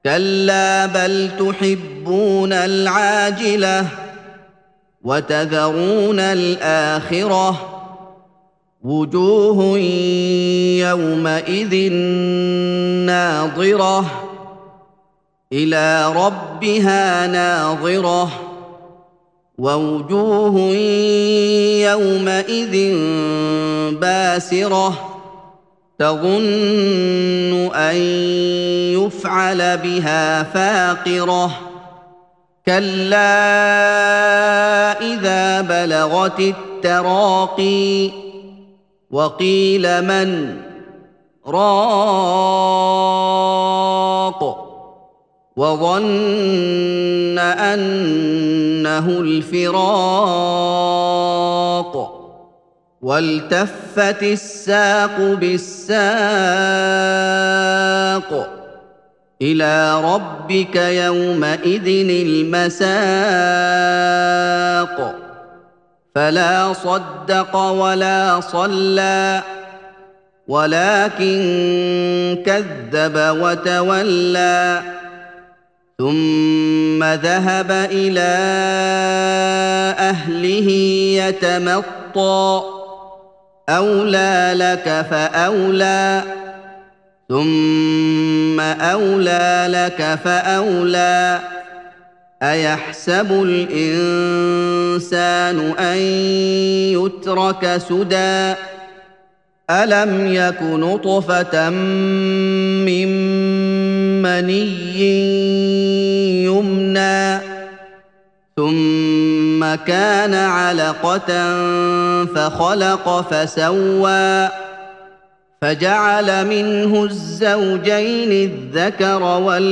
كلا بل تحبون العاجلة وتذرون الآخرة وجوه يومئذ ناظرة إلى ربها ناظرة ووجوه يومئذ باسرة تظن أن يفعل بها فاقرة كلا إذا بلغت التراقي وقيل من راق وظن أنه الفراق والتفت الساق بالساق إلى ربك يومئذ المساق فلا صدق ولا صلى ولكن كذب وتولى ثم ذهب إلى أهله يتمطى أولى لك فأولى ثم أولى لك فأولى أيحسب الإنسان أن يترك سدى ألم يك نطفة من مني يمنى ثم كان علقة فخلق فسوى فجعل منه الزوجين الذكر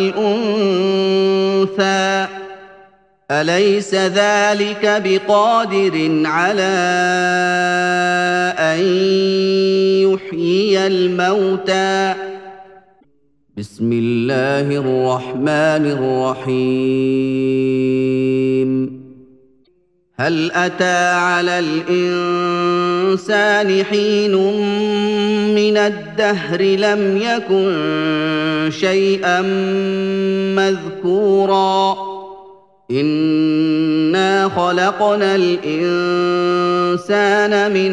والأنثى أليس ذلك بقادر على أن يحيي الموتى بسم الله الرحمن الرحيم هل أتى على الإنسان حين من الدهر لم يكن شيئا مذكورا إنا خلقنا الإنسان من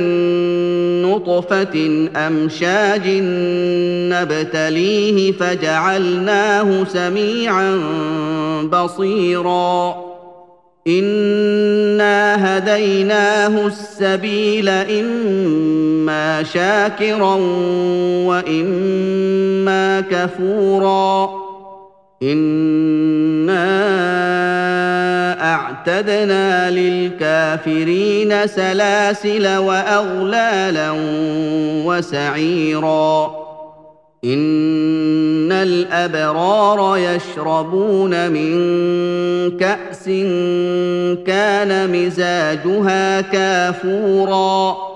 نطفة أمشاج نبتليه فجعلناه سميعا بصيرا إنا هديناه السبيل إما شاكرا وإما كفورا إنا أعتدنا للكافرين سلاسل وأغلالا وسعيرا إن الأبرار يشربون من كأس كان مزاجها كافورا